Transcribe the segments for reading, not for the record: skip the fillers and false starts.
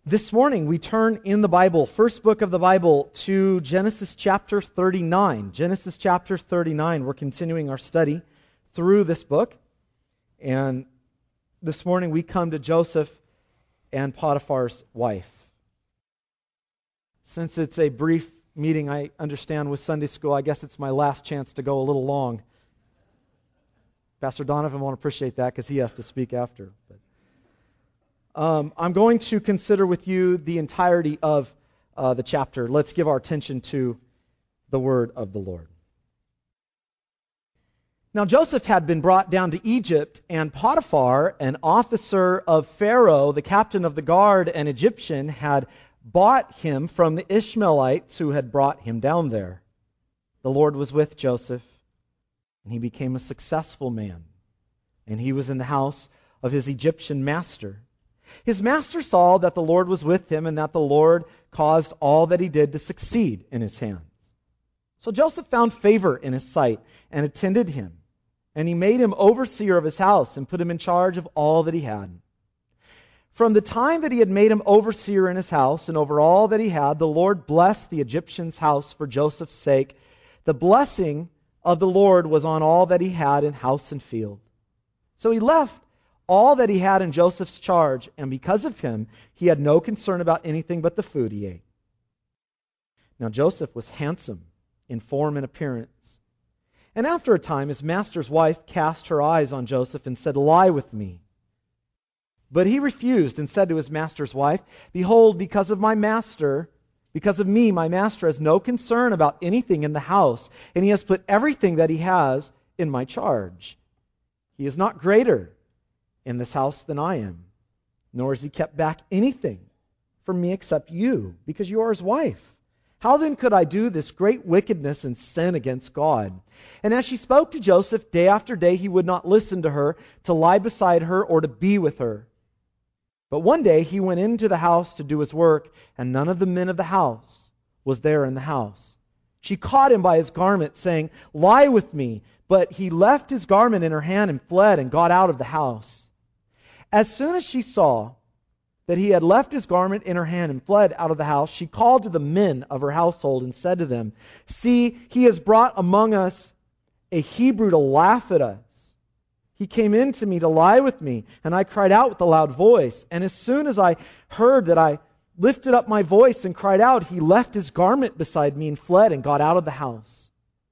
This morning we turn in the Bible, first book of the Bible, to Genesis chapter 39. Genesis chapter 39. We're continuing our study through this book. And this morning we come to Joseph and Potiphar's wife. Since it's a brief meeting, I understand, with Sunday school, I guess it's my last chance to go a little long. Pastor Donovan won't appreciate that because he has to speak after. I'm going to consider with you the entirety of the chapter. Let's give our attention to the word of the Lord. Now Joseph had been brought down to Egypt, and Potiphar, an officer of Pharaoh, the captain of the guard, an Egyptian, had bought him from the Ishmaelites who had brought him down there. The Lord was with Joseph, and he became a successful man, and he was in the house of his Egyptian master. His master saw that the Lord was with him and that the Lord caused all that he did to succeed in his hands. So Joseph found favor in his sight and attended him. And he made him overseer of his house and put him in charge of all that he had. From the time that he had made him overseer in his house and over all that he had, the Lord blessed the Egyptian's house for Joseph's sake. The blessing of the Lord was on all that he had in house and field. So he left all that he had in Joseph's charge, and because of him, he had no concern about anything but the food he ate. Now Joseph was handsome in form and appearance. And after a time, his master's wife cast her eyes on Joseph and said, "Lie with me." But he refused and said to his master's wife, "Behold, because of me, my master has no concern about anything in the house, and he has put everything that he has in my charge. He is not greater in this house than I am, nor has he kept back anything from me except you, because you are his wife. How then could I do this great wickedness and sin against God?" And as she spoke to Joseph day after day, he would not listen to her, to lie beside her, or to be with her. But one day he went into the house to do his work, and none of the men of the house was there in the house. She caught him by his garment, saying, "Lie with me." But he left his garment in her hand and fled and got out of the house. As soon as she saw that he had left his garment in her hand and fled out of the house, she called to the men of her household and said to them, "See, he has brought among us a Hebrew to laugh at us. He came in to me to lie with me, and I cried out with a loud voice. And as soon as I heard that I lifted up my voice and cried out, he left his garment beside me and fled and got out of the house."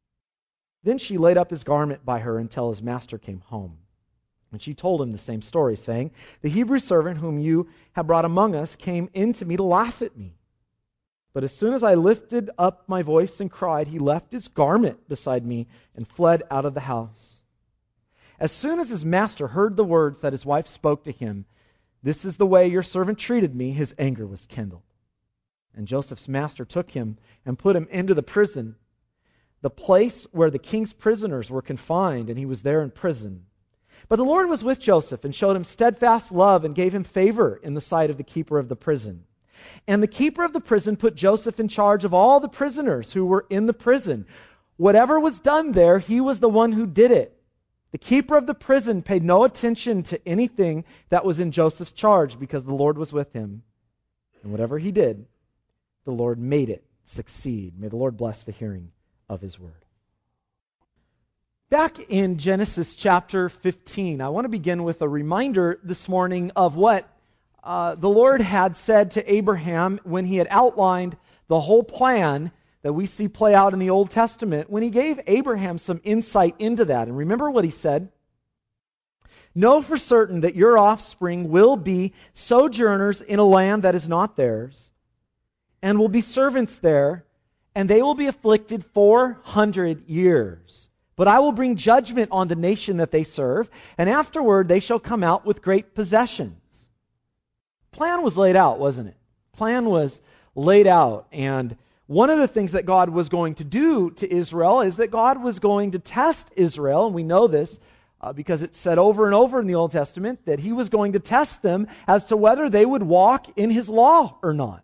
Then she laid up his garment by her until his master came home. And she told him the same story, saying, "The Hebrew servant whom you have brought among us came in to me to laugh at me. But as soon as I lifted up my voice and cried, he left his garment beside me and fled out of the house." As soon as his master heard the words that his wife spoke to him, "This is the way your servant treated me," his anger was kindled. And Joseph's master took him and put him into the prison, the place where the king's prisoners were confined, and he was there in prison. But the Lord was with Joseph and showed him steadfast love and gave him favor in the sight of the keeper of the prison. And the keeper of the prison put Joseph in charge of all the prisoners who were in the prison. Whatever was done there, he was the one who did it. The keeper of the prison paid no attention to anything that was in Joseph's charge because the Lord was with him. And whatever he did, the Lord made it succeed. May the Lord bless the hearing of his word. Back in Genesis chapter 15, I want to begin with a reminder this morning of what the Lord had said to Abraham when he had outlined the whole plan that we see play out in the Old Testament, when he gave Abraham some insight into that. And remember what he said? "Know for certain that your offspring will be sojourners in a land that is not theirs, and will be servants there, and they will be afflicted 400 years. But I will bring judgment on the nation that they serve, and afterward they shall come out with great possessions." Plan was laid out, wasn't it? Plan was laid out, and one of the things that God was going to do to Israel is that God was going to test Israel, and we know this because it's said over and over in the Old Testament that he was going to test them as to whether they would walk in his law or not.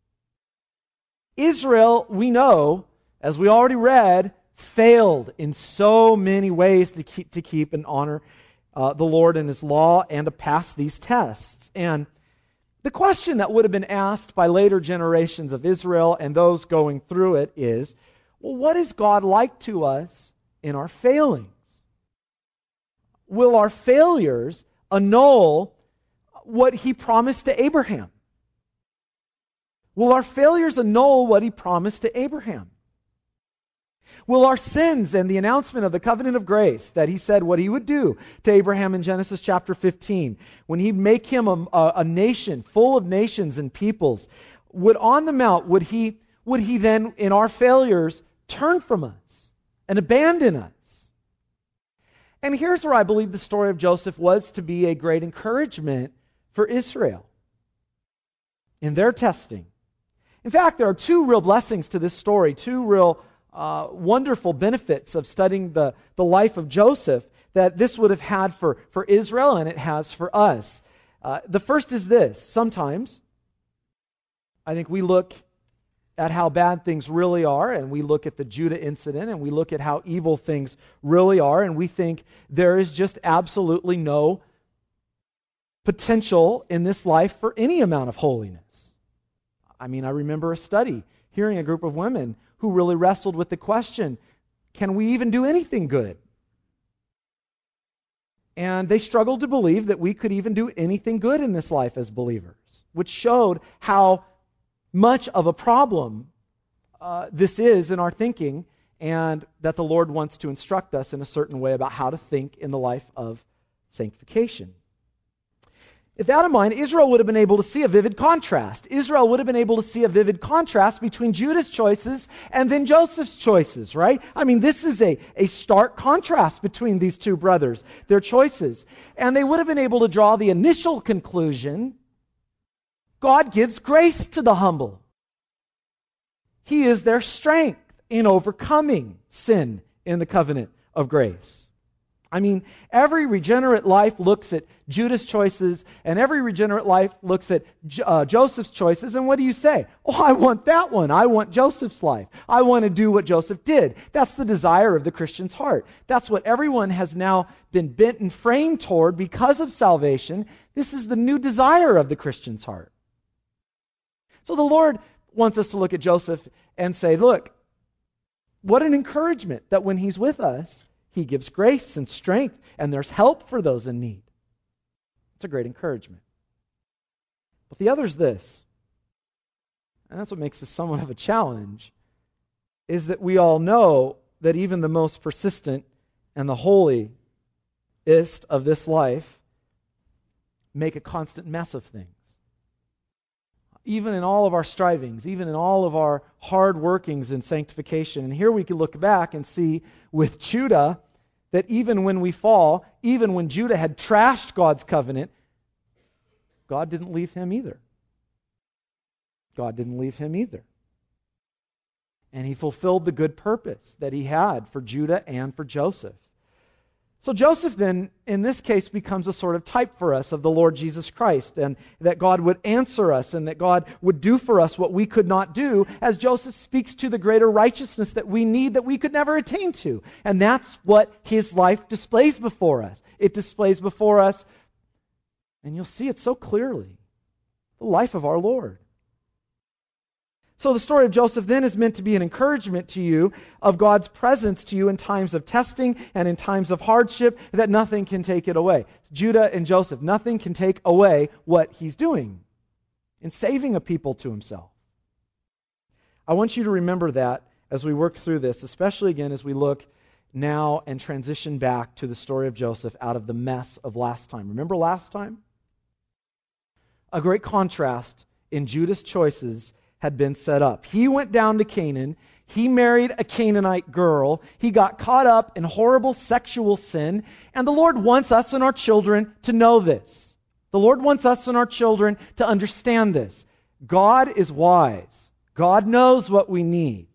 Israel, we know, as we already read, failed in so many ways to keep and honor the Lord and his law and to pass these tests. And The question that would have been asked by later generations of Israel and those going through it is, well, what is God like to us in our failings? Will our failures annul what He promised to Abraham? Will our failures annul what He promised to Abraham? Will our sins and the announcement of the covenant of grace that He said what He would do to Abraham in Genesis chapter 15, when He'd make him a nation full of nations and peoples, would on the mount, would He then in our failures turn from us and abandon us? And here's where I believe the story of Joseph was to be a great encouragement for Israel in their testing. In fact, there are two real blessings to this story, two real wonderful benefits of studying the life of Joseph that this would have had for Israel and it has for us. The first is this. Sometimes I think we look at how bad things really are, and we look at the Judah incident, and we look at how evil things really are, and we think there is just absolutely no potential in this life for any amount of holiness. I mean, I remember a study, hearing a group of women who really wrestled with the question, can we even do anything good? And they struggled to believe that we could even do anything good in this life as believers, which showed how much of a problem this is in our thinking, and that the Lord wants to instruct us in a certain way about how to think in the life of sanctification. With that in mind, Israel would have been able to see a vivid contrast. Israel would have been able to see a vivid contrast between Judah's choices and then Joseph's choices, right? I mean, this is a stark contrast between these two brothers, their choices. And they would have been able to draw the initial conclusion, God gives grace to the humble. He is their strength in overcoming sin in the covenant of grace. I mean, every regenerate life looks at Judah's choices, and every regenerate life looks at Joseph's choices, and what do you say? Oh, I want that one. I want Joseph's life. I want to do what Joseph did. That's the desire of the Christian's heart. That's what everyone has now been bent and framed toward because of salvation. This is the new desire of the Christian's heart. So the Lord wants us to look at Joseph and say, look, what an encouragement that when He's with us, He gives grace and strength, and there's help for those in need. It's a great encouragement. But the other is this, and that's what makes this somewhat of a challenge, is that we all know that even the most persistent and the holiest of this life make a constant mess of things. Even in all of our strivings, even in all of our hard workings in sanctification. And here we can look back and see with Judah that even when we fall, even when Judah had trashed God's covenant, God didn't leave him either. God didn't leave him either. And He fulfilled the good purpose that He had for Judah and for Joseph. So Joseph then, in this case, becomes a sort of type for us of the Lord Jesus Christ, and that God would answer us and that God would do for us what we could not do, as Joseph speaks to the greater righteousness that we need that we could never attain to. And that's what his life displays before us. It displays before us, and you'll see it so clearly, the life of our Lord. So the story of Joseph then is meant to be an encouragement to you of God's presence to you in times of testing and in times of hardship, that nothing can take it away. Judah and Joseph, nothing can take away what He's doing in saving a people to Himself. I want you to remember that as we work through this, especially again as we look now and transition back to the story of Joseph out of the mess of last time. Remember last time? A great contrast in Judah's choices had been set up. He went down to Canaan. He married a Canaanite girl. He got caught up in horrible sexual sin. And the Lord wants us and our children to know this. The Lord wants us and our children to understand this. God is wise. God knows what we need.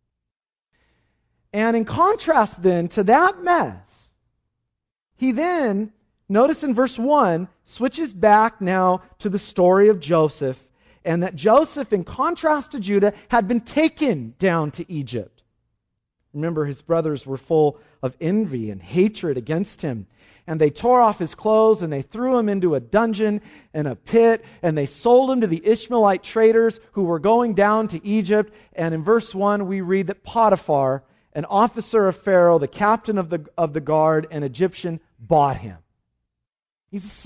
And in contrast then to that mess, He then, notice in verse 1, switches back now to the story of Joseph, and that Joseph, in contrast to Judah, had been taken down to Egypt. Remember, his brothers were full of envy and hatred against him. and they tore off his clothes, and they threw him into a dungeon and a pit, and they sold him to the Ishmaelite traders who were going down to Egypt. And in verse 1, we read that Potiphar, an officer of Pharaoh, the captain of the guard, an Egyptian, bought him. He's a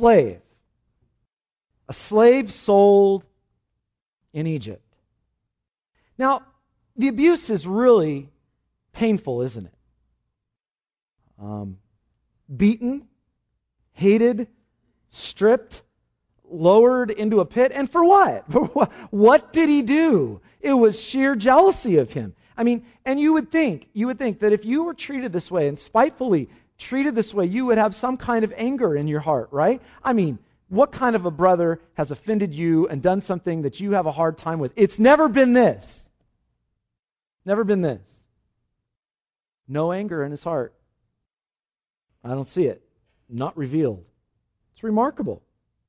slave sold in Egypt. Now, the abuse is really painful, isn't it? Beaten, hated, stripped, lowered into a pit. And for what? What did he do? It was sheer jealousy of him. I mean, and you would think that if you were treated this way and spitefully treated this way, you would have some kind of anger in your heart, right? I mean, what kind of a brother has offended you and done something that you have a hard time with? It's never been this. Never been this. No anger in his heart. I don't see it. Not revealed. It's remarkable.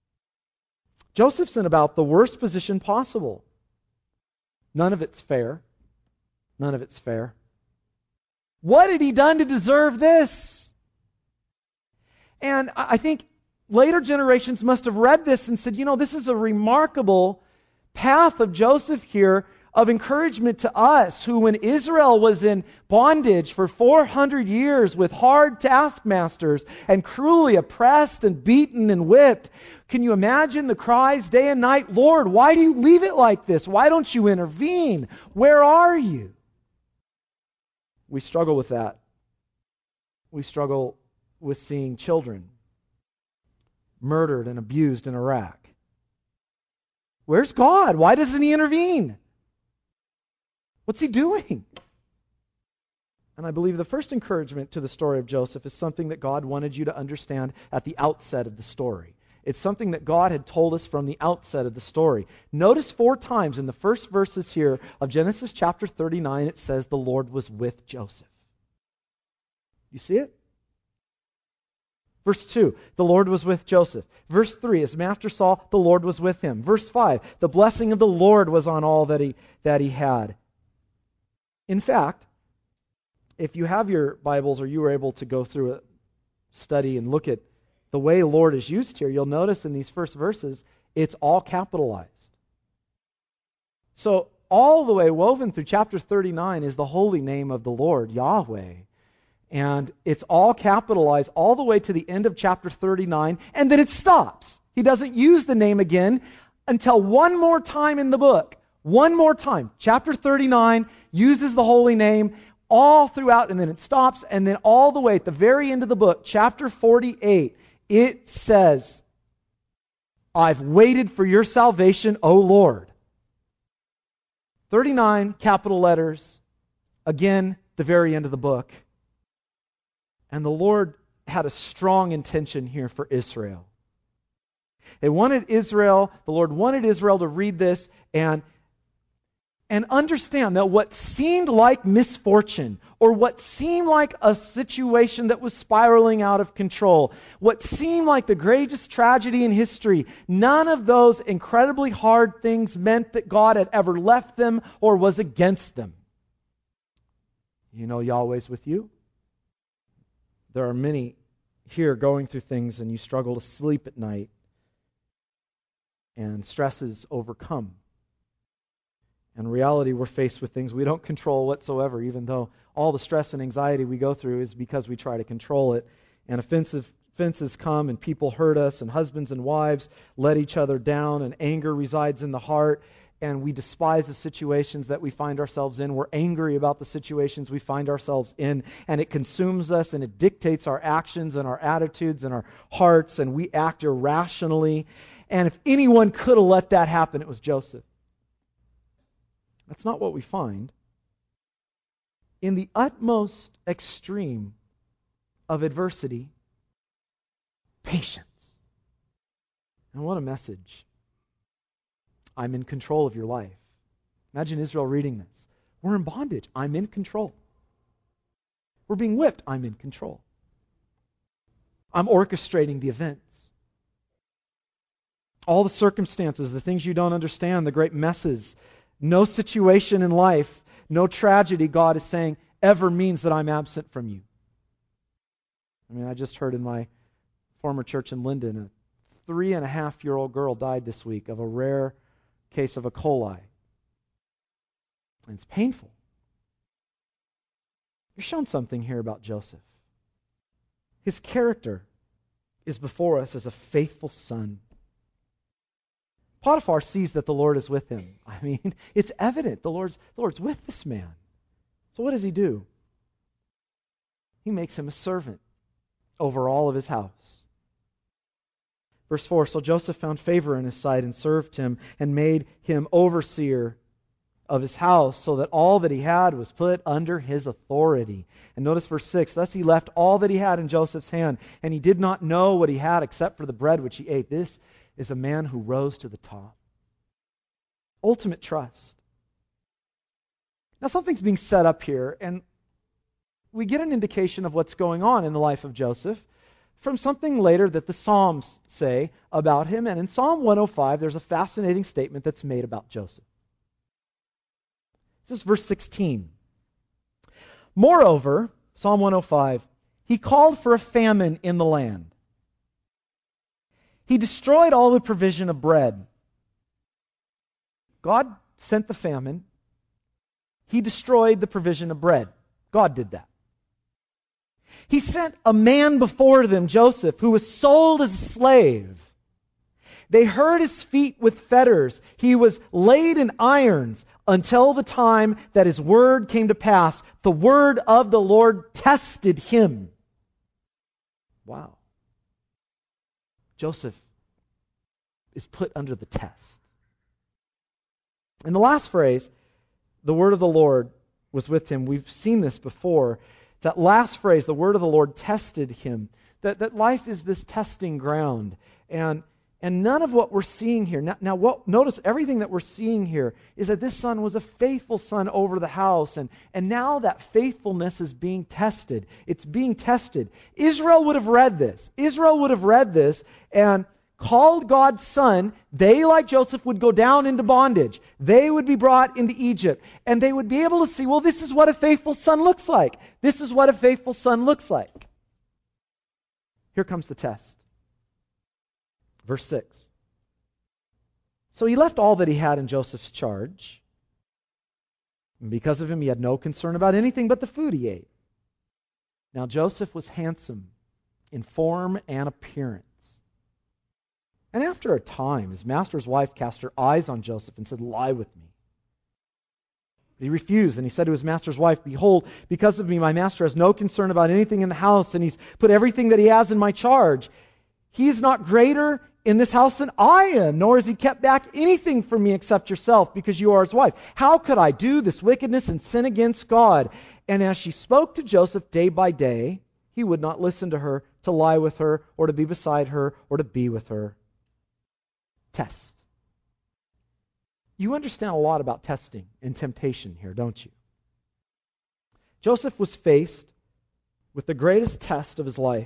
Joseph's in about the worst position possible. None of it's fair. None of it's fair. What had he done to deserve this? And I think later generations must have read this and said, this is a remarkable path of Joseph here of encouragement to us who, when Israel was in bondage for 400 years with hard taskmasters and cruelly oppressed and beaten and whipped, can you imagine the cries day and night, Lord, why do you leave it like this? Why don't you intervene? Where are you? We struggle with that. We struggle with seeing children murdered and abused in Iraq. Where's God? Why doesn't he intervene? What's he doing? And I believe the first encouragement to the story of Joseph is something that God wanted you to understand at the outset of the story. It's something that God had told us from the outset of the story. Notice 4 times in the first verses here of Genesis chapter 39, it says the Lord was with Joseph. You see it? Verse 2, the Lord was with Joseph. Verse 3, his master saw the Lord was with him. Verse 5, the blessing of the Lord was on all that he had. In fact, if you have your Bibles or you were able to go through a study and look at the way Lord is used here, you'll notice in these first verses, it's all capitalized. So all the way woven through chapter 39 is the holy name of the Lord, Yahweh. And it's all capitalized all the way to the end of chapter 39, and then it stops. He doesn't use the name again until one more time in the book. One more time. Chapter 39 uses the holy name all throughout, and then it stops, and then all the way at the very end of the book, chapter 48, it says, I've waited for your salvation, O Lord. 39 capital letters. Again, the very end of the book. And the Lord had a strong intention here for Israel. The Lord wanted Israel to read this and understand that what seemed like misfortune, or what seemed like a situation that was spiraling out of control, what seemed like the greatest tragedy in history, none of those incredibly hard things meant that God had ever left them or was against them. You know Yahweh's with you. There are many here going through things and you struggle to sleep at night and stresses overcome. In reality, we're faced with things we don't control whatsoever, even though all the stress and anxiety we go through is because we try to control it. And offenses come and people hurt us, and husbands and wives let each other down, and anger resides in the heart, and we despise the situations that we find ourselves in. We're angry about the situations we find ourselves in, and it consumes us, and it dictates our actions and our attitudes and our hearts, and we act irrationally. And if anyone could have let that happen, it was Joseph. That's not what we find. In the utmost extreme of adversity, patience. And what a message. I'm in control of your life. Imagine Israel reading this. We're in bondage. I'm in control. We're being whipped. I'm in control. I'm orchestrating the events. All the circumstances, the things you don't understand, the great messes. No situation in life, no tragedy, God is saying, ever means that I'm absent from you. I mean, I just heard in my former church in Linden, a 3.5-year-old girl died this week of a rare case of E. coli. And it's painful. You're shown something here about Joseph. His character is before us as a faithful son. Potiphar sees that the Lord is with him. I mean, it's evident the Lord's with this man. So what does he do? He makes him a servant over all of his house. Verse 4, so Joseph found favor in his sight and served him and made him overseer of his house, so that all that he had was put under his authority. And notice verse 6, thus he left all that he had in Joseph's hand, and he did not know what he had except for the bread which he ate. This is a man who rose to the top. Ultimate trust. Now something's being set up here, and we get an indication of what's going on in the life of Joseph from something later that the Psalms say about him. And in Psalm 105, there's a fascinating statement that's made about Joseph. This is verse 16. Moreover, Psalm 105, he called for a famine in the land. He destroyed all the provision of bread. God sent the famine. He destroyed the provision of bread. God did that. He sent a man before them, Joseph, who was sold as a slave. They hurt his feet with fetters. He was laid in irons until the time that his word came to pass. The word of the Lord tested him. Wow. Joseph is put under the test. In the last phrase, the word of the Lord was with him. We've seen this before. That last phrase, the word of the Lord tested him. That life is this testing ground. And none of what we're seeing here, notice everything that we're seeing here is that this son was a faithful son over the house. And now that faithfulness is being tested. It's being tested. Israel would have read this. Israel would have read this and called God's son. They, like Joseph, would go down into bondage. They would be brought into Egypt. And they would be able to see, well, this is what a faithful son looks like. This is what a faithful son looks like. Here comes the test. Verse 6. So he left all that he had in Joseph's charge. And because of him, he had no concern about anything but the food he ate. Now Joseph was handsome in form and appearance. And after a time, his master's wife cast her eyes on Joseph and said, lie with me. But he refused, and he said to his master's wife, behold, because of me, my master has no concern about anything in the house, and he's put everything that he has in my charge. He is not greater in this house than I am, nor has he kept back anything from me except yourself, because you are his wife. How could I do this wickedness and sin against God? And as she spoke to Joseph day by day, he would not listen to her, to lie with her, or to be beside her, or to be with her. Test. You understand a lot about testing and temptation here, don't you? Joseph was faced with the greatest test of his life.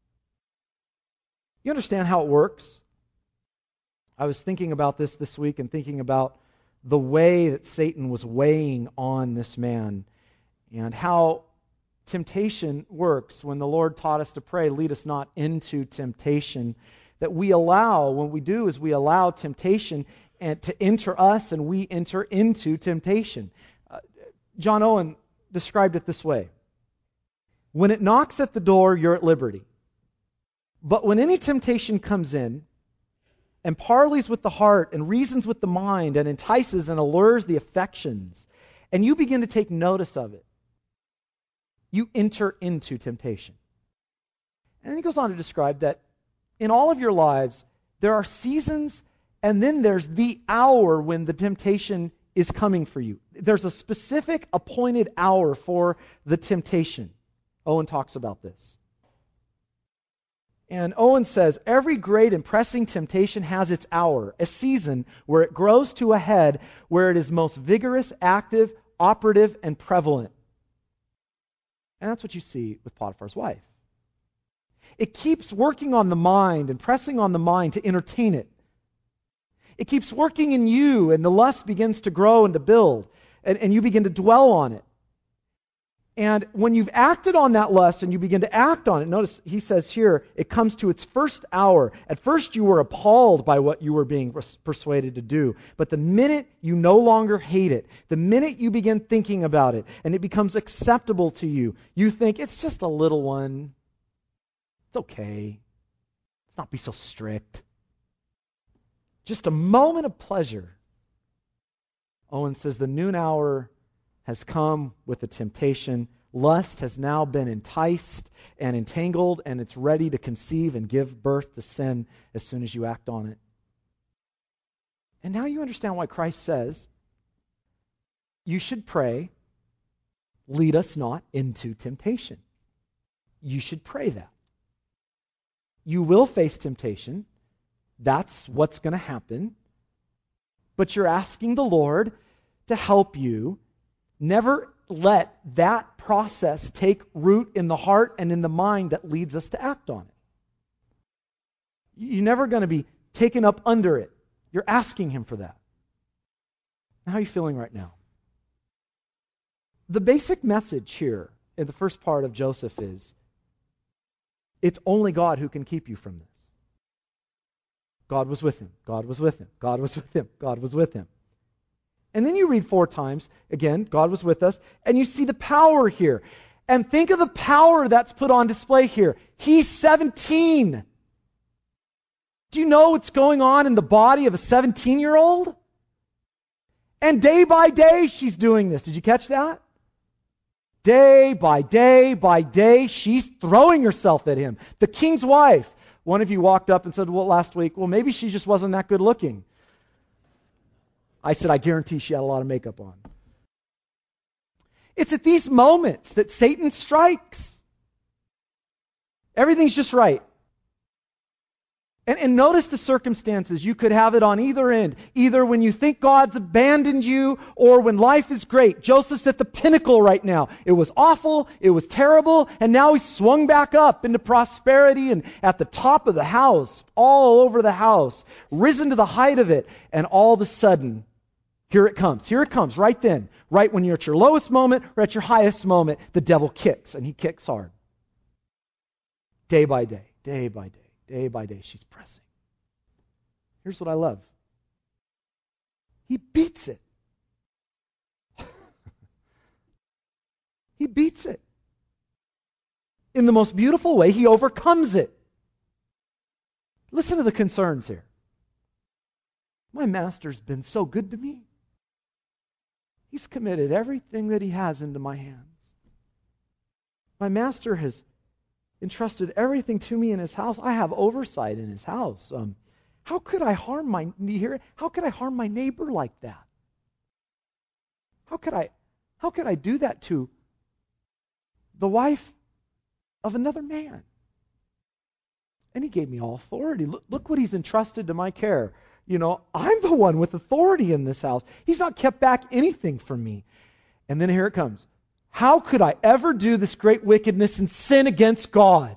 You understand how it works? I was thinking about this week and thinking about the way that Satan was weighing on this man and how temptation works. When the Lord taught us to pray, lead us not into temptation, that we allow, when we do is we allow temptation and to enter us and we enter into temptation. John Owen described it this way. When it knocks at the door, you're at liberty. But when any temptation comes in and parleys with the heart and reasons with the mind and entices and allures the affections, and you begin to take notice of it, you enter into temptation. And then he goes on to describe that in all of your lives, there are seasons and then there's the hour when the temptation is coming for you. There's a specific appointed hour for the temptation. Owen talks about this. And Owen says, every great and pressing temptation has its hour, a season where it grows to a head, where it is most vigorous, active, operative, and prevalent. And that's what you see with Potiphar's wife. It keeps working on the mind and pressing on the mind to entertain it. It keeps working in you, and the lust begins to grow and to build, and you begin to dwell on it. And when you've acted on that lust and you begin to act on it, notice he says here, it comes to its first hour. At first you were appalled by what you were being persuaded to do. But the minute you no longer hate it, the minute you begin thinking about it, and it becomes acceptable to you, you think, it's just a little one. It's okay. Let's not be so strict. Just a moment of pleasure. Owen says the noon hour has come with the temptation. Lust has now been enticed and entangled, and it's ready to conceive and give birth to sin as soon as you act on it. And now you understand why Christ says, you should pray, lead us not into temptation. You should pray that. You will face temptation. That's what's going to happen. But you're asking the Lord to help you. Never let that process take root in the heart and in the mind that leads us to act on it. You're never going to be taken up under it. You're asking Him for that. How are you feeling right now? The basic message here in the first part of Joseph is, it's only God who can keep you from this. God was with him. God was with him. God was with him. God was with him. And then you read 4 times, again, God was with us, and you see the power here. And think of the power that's put on display here. He's 17. Do you know what's going on in the body of a 17-year-old? And day by day she's doing this. Did you catch that? Day by day by day, she's throwing herself at him. The king's wife. One of you walked up and said, well, last week, well, maybe she just wasn't that good looking. I said, I guarantee she had a lot of makeup on. It's at these moments that Satan strikes. Everything's just right. And notice the circumstances. You could have it on either end. Either when you think God's abandoned you or when life is great. Joseph's at the pinnacle right now. It was awful, it was terrible, and now he's swung back up into prosperity and at the top of the house, all over the house, risen to the height of it, and all of a sudden, here it comes. Here it comes, right then. Right when you're at your lowest moment or at your highest moment, the devil kicks, and he kicks hard. Day by day, day by day. Day by day, she's pressing. Here's what I love. He beats it. He beats it. In the most beautiful way, he overcomes it. Listen to the concerns here. My master's been so good to me. He's committed everything that he has into my hands. My master has entrusted everything to me in his house. I have oversight in his house. How could I harm my neighbor like that? How could I do that to the wife of another man? And he gave me all authority. Look what he's entrusted to my care. I'm the one with authority in this house. He's not kept back anything from me. And then here it comes. How could I ever do this great wickedness and sin against God?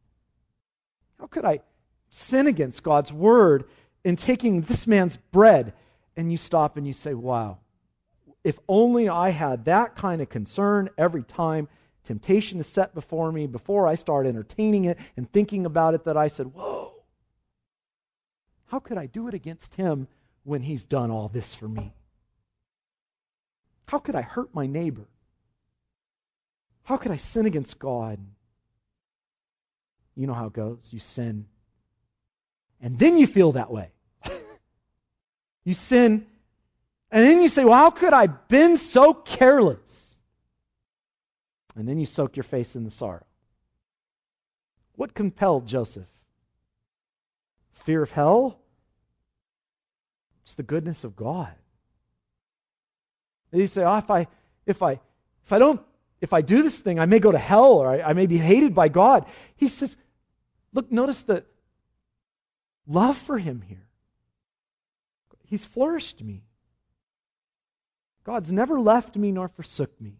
How could I sin against God's word in taking this man's bread? And you stop and you say, wow, if only I had that kind of concern every time temptation is set before me, before I start entertaining it and thinking about it, that I said, whoa, how could I do it against him when he's done all this for me? How could I hurt my neighbor? How could I sin against God? You know how it goes. You sin. And then you feel that way. You sin. And then you say, well, how could I have been so careless? And then you soak your face in the sorrow. What compelled Joseph? Fear of hell? It's the goodness of God. And you say, oh, if I do this thing, I may go to hell, or I may be hated by God. He says, look, notice the love for him here. He's flourished me. God's never left me nor forsook me.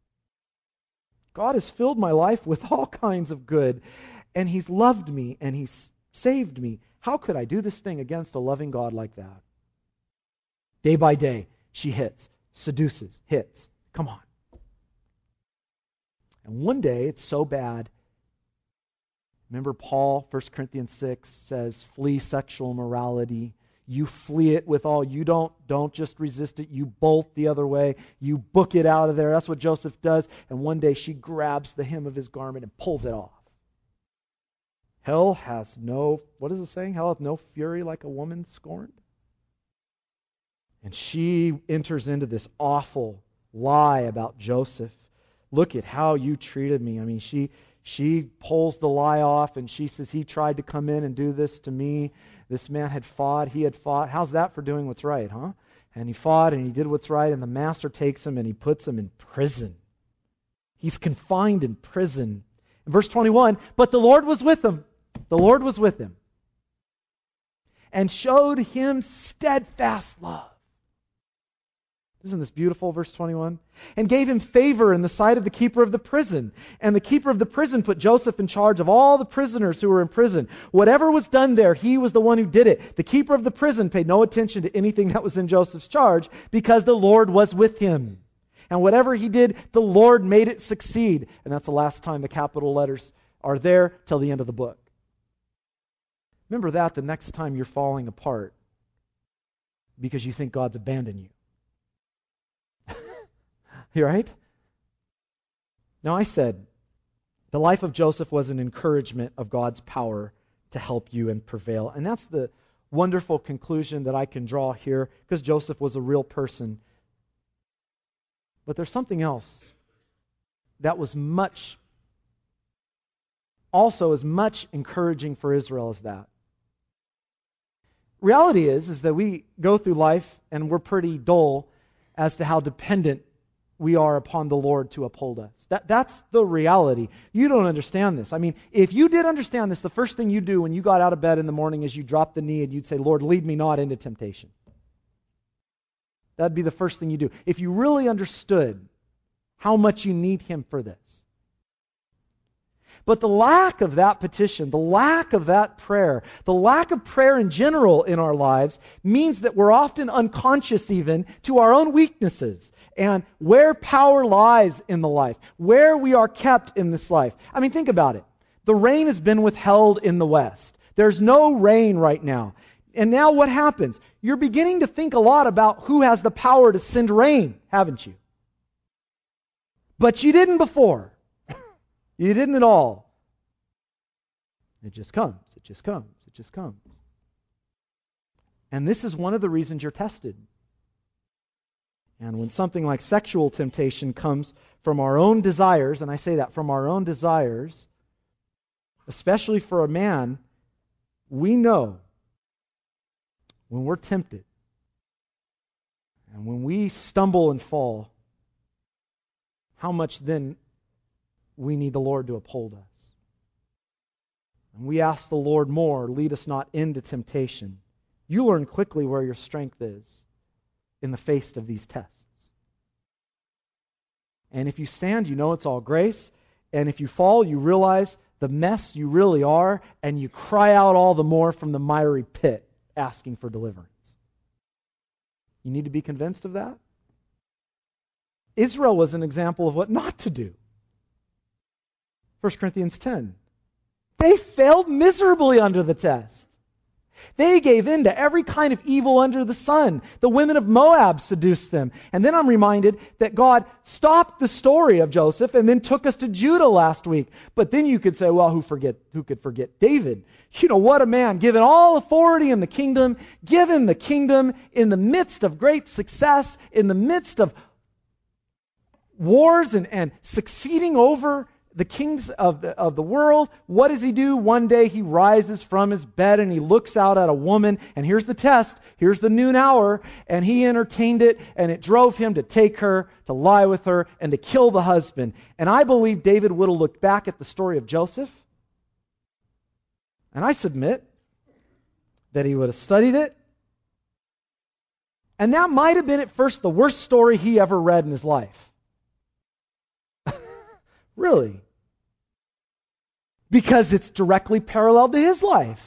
God has filled my life with all kinds of good, and He's loved me, and He's saved me. How could I do this thing against a loving God like that? Day by day, she hits, seduces, hits. Come on. And one day, it's so bad. Remember Paul, 1 Corinthians 6 says, flee sexual immorality. You flee it with all. You don't just resist it. You bolt the other way. You book it out of there. That's what Joseph does. And one day she grabs the hem of his garment and pulls it off. Hell has no, what is it saying? Hell hath no fury like a woman scorned. And she enters into this awful lie about Joseph. Look at how you treated me. I mean, she pulls the lie off and she says, he tried to come in and do this to me. This man had fought. He had fought. How's that for doing what's right, huh? And he fought and he did what's right, and the master takes him and he puts him in prison. He's confined in prison. In verse 21, but the Lord was with him. The Lord was with him and showed him steadfast love. Isn't this beautiful, verse 21? And gave him favor in the sight of the keeper of the prison. And the keeper of the prison put Joseph in charge of all the prisoners who were in prison. Whatever was done there, he was the one who did it. The keeper of the prison paid no attention to anything that was in Joseph's charge because the Lord was with him. And whatever he did, the Lord made it succeed. And that's the last time the capital letters are there till the end of the book. Remember that the next time you're falling apart because you think God's abandoned you. You right? Now I said, the life of Joseph was an encouragement of God's power to help you and prevail. And that's the wonderful conclusion that I can draw here, because Joseph was a real person. But there's something else that was also as much encouraging for Israel as that. Reality is that we go through life and we're pretty dull as to how dependent we are upon the Lord to uphold us. That's the reality. You don't understand this. I mean, if you did understand this, the first thing you do when you got out of bed in the morning is you drop the knee and you'd say, Lord, lead me not into temptation. That'd be the first thing you do. If you really understood how much you need Him for this. But the lack of that petition, the lack of that prayer, the lack of prayer in general in our lives means that we're often unconscious even to our own weaknesses and where power lies in the life, where we are kept in this life. I mean, think about it. The rain has been withheld in the West. There's no rain right now. And now what happens? You're beginning to think a lot about who has the power to send rain, haven't you? But you didn't before. You didn't at all. It just comes. It just comes. It just comes. And this is one of the reasons you're tested. And when something like sexual temptation comes from our own desires, and I say that from our own desires, especially for a man, we know when we're tempted and when we stumble and fall, how much then we need the Lord to uphold us. And we ask the Lord more, lead us not into temptation. You learn quickly where your strength is in the face of these tests. And if you stand, you know it's all grace. And if you fall, you realize the mess you really are, and you cry out all the more from the miry pit, asking for deliverance. You need to be convinced of that. Israel was an example of what not to do. 1 Corinthians 10. They failed miserably under the test. They gave in to every kind of evil under the sun. The women of Moab seduced them. And then I'm reminded that God stopped the story of Joseph and then took us to Judah last week. But then you could say, well, who could forget David? You know, what a man, given all authority in the kingdom, given the kingdom in the midst of great success, in the midst of wars and succeeding over the kings of the world. What does he do? One day he rises from his bed and he looks out at a woman, and here's the test, here's the noon hour, and he entertained it, and it drove him to take her, to lie with her, and to kill the husband. And I believe David would have looked back at the story of Joseph, and I submit that he would have studied it, and that might have been at first the worst story he ever read in his life. Really? Because it's directly parallel to his life.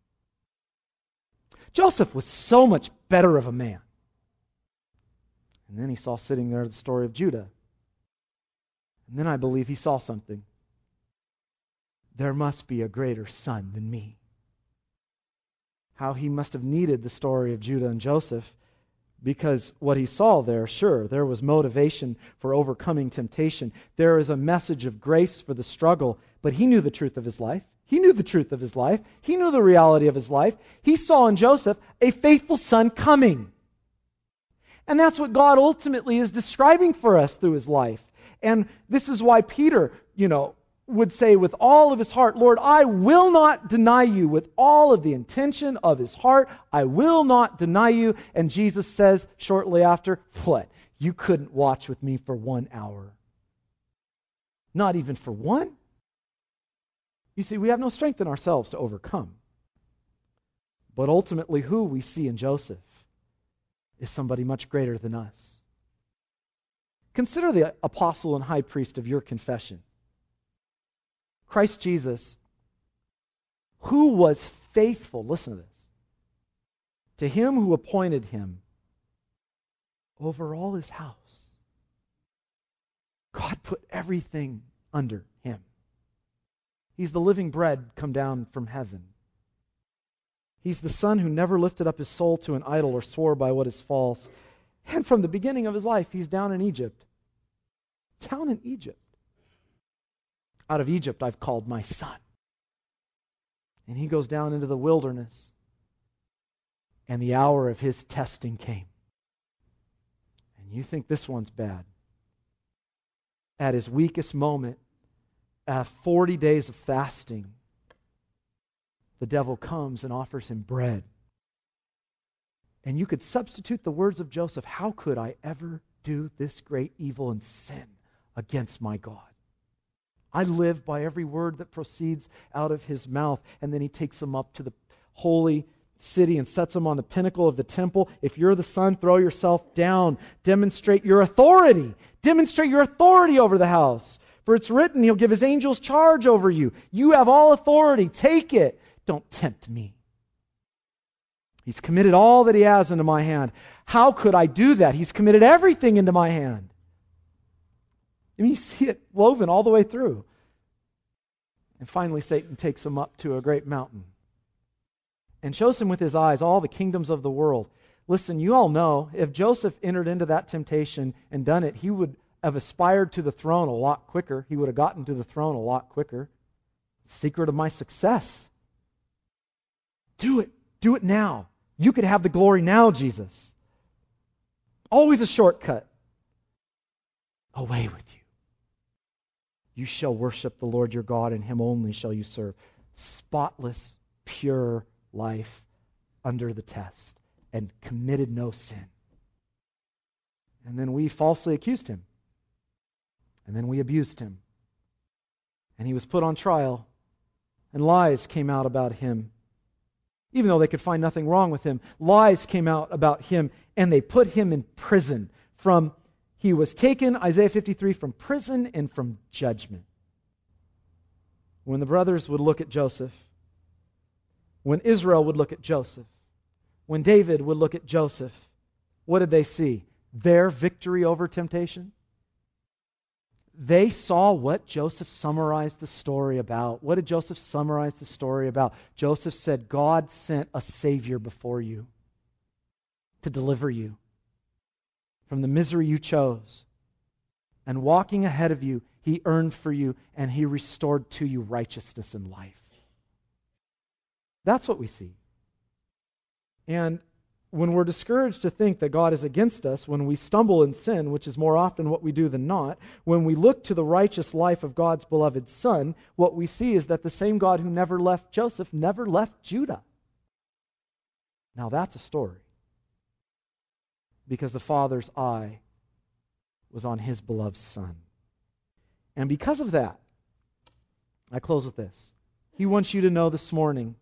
Joseph was so much better of a man. And then he saw sitting there the story of Judah. And then I believe he saw something. There must be a greater son than me. How he must have needed the story of Judah and Joseph, because what he saw there, sure, there was motivation for overcoming temptation. There is a message of grace for the struggle, but he knew the truth of his life. He knew the truth of his life. He knew the reality of his life. He saw in Joseph a faithful son coming. And that's what God ultimately is describing for us through his life. And this is why Peter, would say with all of his heart, Lord, I will not deny you. With all of the intention of his heart, I will not deny you. And Jesus says shortly after, what? You couldn't watch with me for 1 hour. Not even for one? You see, we have no strength in ourselves to overcome. But ultimately, who we see in Joseph is somebody much greater than us. Consider the apostle and high priest of your confession, Christ Jesus, who was faithful, listen to this, to him who appointed him over all his house. God put everything under him. He's the living bread come down from heaven. He's the Son who never lifted up his soul to an idol or swore by what is false. And from the beginning of his life, he's down in Egypt. Down in Egypt. Out of Egypt I've called my son. And he goes down into the wilderness. And the hour of his testing came. And you think this one's bad. At his weakest moment, 40 days of fasting, the devil comes and offers him bread. And you could substitute the words of Joseph, how could I ever do this great evil and sin against my God? I live by every word that proceeds out of his mouth. And then he takes him up to the holy city and sets him on the pinnacle of the temple. If you're the son, throw yourself down. Demonstrate your authority. Demonstrate your authority over the house. For it's written, he'll give his angels charge over you. You have all authority. Take it. Don't tempt me. He's committed all that he has into my hand. How could I do that? He's committed everything into my hand. I mean, you see it woven all the way through. And finally, Satan takes him up to a great mountain and shows him with his eyes all the kingdoms of the world. Listen, you all know, if Joseph entered into that temptation and done it, he would have aspired to the throne a lot quicker. He would have gotten to the throne a lot quicker. Secret of my success. Do it. Do it now. You could have the glory now, Jesus. Always a shortcut. Away with you. You shall worship the Lord your God, and him only shall you serve. Spotless, pure life under the test, and committed no sin. And then we falsely accused him. And then we abused him. And he was put on trial, and lies came out about him. Even though they could find nothing wrong with him, lies came out about him, and they put him in prison. He was taken, Isaiah 53, from prison and from judgment. When the brothers would look at Joseph, when Israel would look at Joseph, when David would look at Joseph, what did they see? Their victory over temptation? They saw what Joseph summarized the story about. What did Joseph summarize the story about? Joseph said, God sent a Savior before you to deliver you from the misery you chose. And walking ahead of you, he earned for you, and he restored to you righteousness and life. That's what we see. And when we're discouraged to think that God is against us, when we stumble in sin, which is more often what we do than not, when we look to the righteous life of God's beloved Son, what we see is that the same God who never left Joseph never left Judah. Now that's a story. Because the Father's eye was on his beloved Son. And because of that, I close with this. He wants you to know this morning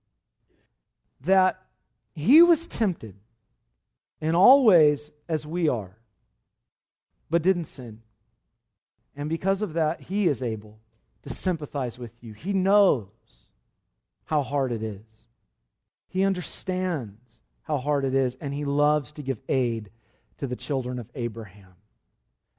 that he was tempted in all ways as we are, but didn't sin. And because of that, he is able to sympathize with you. He knows how hard it is. He understands how hard it is, and he loves to give aid to the children of Abraham.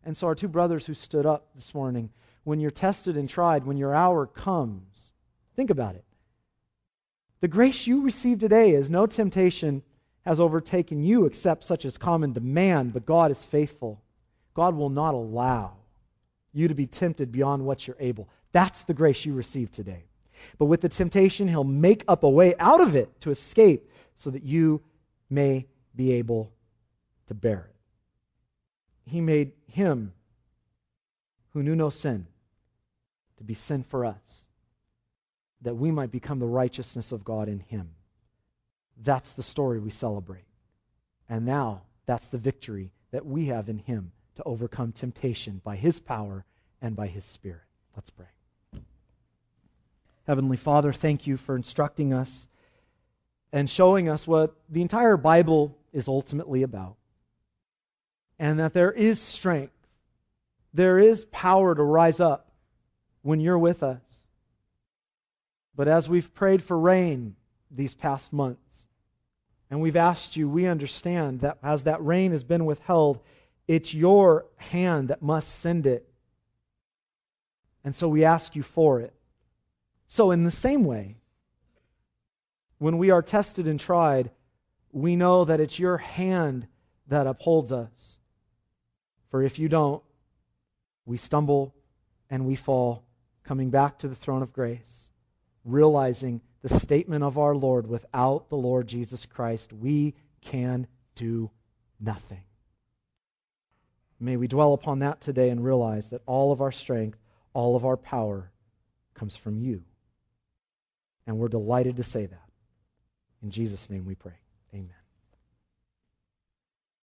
And so our two brothers who stood up this morning, when you're tested and tried, when your hour comes, think about it. The grace you receive today is no temptation has overtaken you except such as common to man, but God is faithful. God will not allow you to be tempted beyond what you're able. That's the grace you receive today. But with the temptation, He'll make up a way out of it to escape so that you may be able to bear it. He made Him who knew no sin to be sin for us, that we might become the righteousness of God in Him. That's the story we celebrate. And now, that's the victory that we have in Him to overcome temptation by His power and by His Spirit. Let's pray. Heavenly Father, thank You for instructing us and showing us what the entire Bible is ultimately about. And that there is strength, there is power to rise up when You're with us. But as we've prayed for rain these past months, and we've asked You, we understand that as that rain has been withheld, it's Your hand that must send it. And so we ask You for it. So in the same way, when we are tested and tried, we know that it's Your hand that upholds us. For if You don't, we stumble and we fall, coming back to the throne of grace, realizing the statement of our Lord, without the Lord Jesus Christ, we can do nothing. May we dwell upon that today and realize that all of our strength, all of our power comes from You. And we're delighted to say that. In Jesus' name we pray.